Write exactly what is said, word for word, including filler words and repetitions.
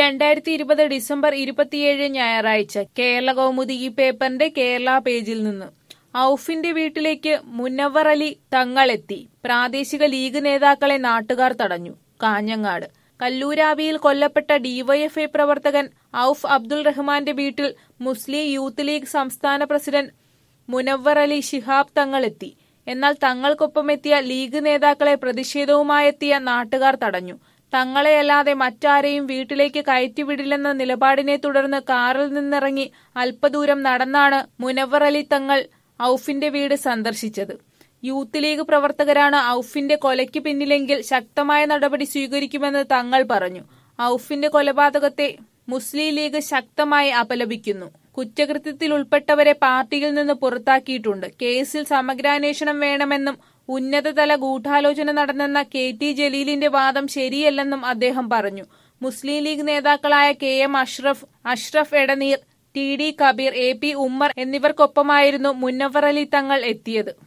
രണ്ടായിരത്തി ഇരുപത് ഡിസംബർ ഇരുപത്തിയേഴ് ഞായറാഴ്ച കേരള കൗമുദി ഈ പേപ്പറിന്റെ കേരള പേജിൽ നിന്ന് ഔഫിന്റെ വീട്ടിലേക്ക് മുനവ്വർ അലി തങ്ങളെത്തി. പ്രാദേശിക ലീഗ് നേതാക്കളെ നാട്ടുകാർ തടഞ്ഞു. കാഞ്ഞങ്ങാട് കല്ലൂരാവിയിൽ കൊല്ലപ്പെട്ട ഡിവൈഎഫ്ഐ പ്രവർത്തകൻ ഔഫ് അബ്ദുൾ റഹ്മാന്റെ വീട്ടിൽ മുസ്ലിം യൂത്ത് ലീഗ് സംസ്ഥാന പ്രസിഡന്റ് മുനവ്വർ അലി ശിഹാബ് തങ്ങളെത്തി. എന്നാൽ തങ്ങൾക്കൊപ്പമെത്തിയ ലീഗ് നേതാക്കളെ പ്രതിഷേധവുമായെത്തിയ നാട്ടുകാർ തടഞ്ഞു. തങ്ങളെയല്ലാതെ മറ്റാരെയും വീട്ടിലേക്ക് കയറ്റിവിടില്ലെന്ന നിലപാടിനെ തുടർന്ന് കാറിൽ നിന്നിറങ്ങി അല്പദൂരം നടന്നാണ് മുനവ്വർ അലി തങ്ങൾ ഔഫിന്റെ വീട് സന്ദർശിച്ചത്. യൂത്ത് ലീഗ് പ്രവർത്തകരാണ് ഔഫിന്റെ കൊലയ്ക്ക് പിന്നിലെങ്കിൽ ശക്തമായ നടപടി സ്വീകരിക്കുമെന്ന് തങ്ങൾ പറഞ്ഞു. ഔഫിന്റെ കൊലപാതകത്തെ മുസ്ലിം ലീഗ് ശക്തമായി അപലപിക്കുന്നു. കുറ്റകൃത്യത്തിൽ ഉൾപ്പെട്ടവരെ പാർട്ടിയിൽ നിന്ന് പുറത്താക്കിയിട്ടുണ്ട്. കേസിൽ സമഗ്രാന്വേഷണം വേണമെന്നും ഉന്നതതല ഗൂഢാലോചന നടന്നെന്ന കെ ടി ജലീലിന്റെ വാദം ശരിയല്ലെന്നും അദ്ദേഹം പറഞ്ഞു. മുസ്ലിം ലീഗ് നേതാക്കളായ K M Ashraf, Ashraf Edaneer, T D Kabeer, A P Ummer എന്നിവർക്കൊപ്പമായിരുന്നു മുനവ്വർ അലി തങ്ങൾ എത്തിയത്.